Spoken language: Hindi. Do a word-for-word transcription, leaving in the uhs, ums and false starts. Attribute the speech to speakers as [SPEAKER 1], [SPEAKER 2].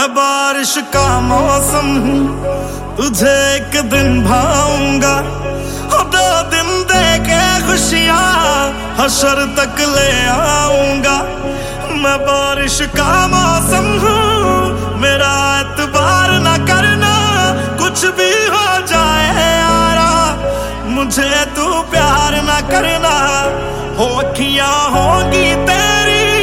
[SPEAKER 1] मैं बारिश का मौसम हूँ, तुझे एक दिन भाऊंगा। दो दिन दे के खुशियाँ हशर तक ले आऊंगा। मैं बारिश का मौसम हूँ, मेरा एतबार न करना, कुछ भी हो जाए यारा, मुझे तू प्यार न करना। हो अखियाँ होंगी तेरी